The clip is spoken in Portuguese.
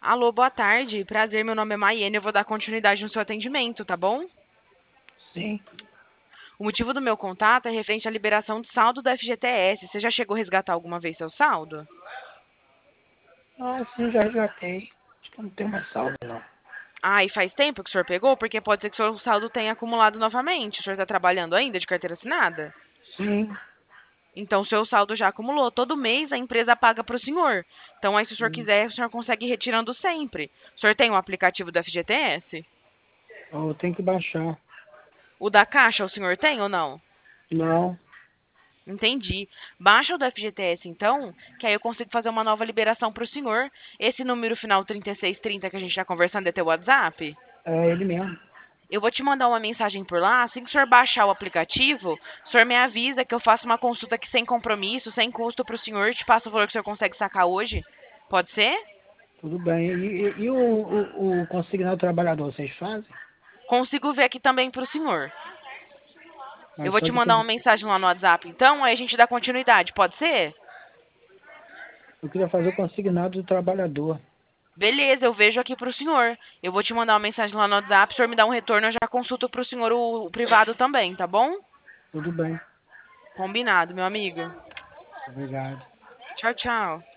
Alô, boa tarde. Prazer, meu nome é Maiane. Eu vou dar continuidade no seu atendimento, tá bom? Sim. O motivo do meu contato é referente à liberação de saldo do FGTS. Você já chegou a resgatar alguma vez seu saldo? Ah, sim, já resgatei. Acho que eu não tenho mais saldo, não. Ah, e faz tempo que o senhor pegou? Porque pode ser que o seu saldo tenha acumulado novamente. O senhor está trabalhando ainda de carteira assinada? Sim. Então, o seu saldo já acumulou. Todo mês a empresa paga para o senhor. Então, aí, se o senhor Hum. quiser, o senhor consegue ir retirando sempre. O senhor tem o aplicativo do FGTS? Eu tenho que baixar. O da Caixa, o senhor tem ou não? Não. Entendi. Baixa o do FGTS, então, que aí eu consigo fazer uma nova liberação para o senhor. Esse número final 3630 que a gente está conversando é teu WhatsApp? É ele mesmo. Eu vou te mandar uma mensagem por lá. Assim que o senhor baixar o aplicativo, o senhor me avisa que eu faço uma consulta aqui sem compromisso, sem custo para o senhor. Te passo o valor que o senhor consegue sacar hoje. Pode ser? Tudo bem. E o consignado trabalhador, vocês fazem? Consigo ver aqui também para o senhor. Eu Mas vou só te que mandar uma mensagem lá no WhatsApp, então, aí a gente dá continuidade. Pode ser? eu queria fazer o consignado do trabalhador. Beleza, eu vejo aqui pro senhor. Eu vou te mandar uma mensagem lá no WhatsApp, o senhor me dá um retorno, eu já consulto pro senhor o privado também, tá bom? Tudo bem. Combinado, meu amigo. Obrigado. Tchau, tchau.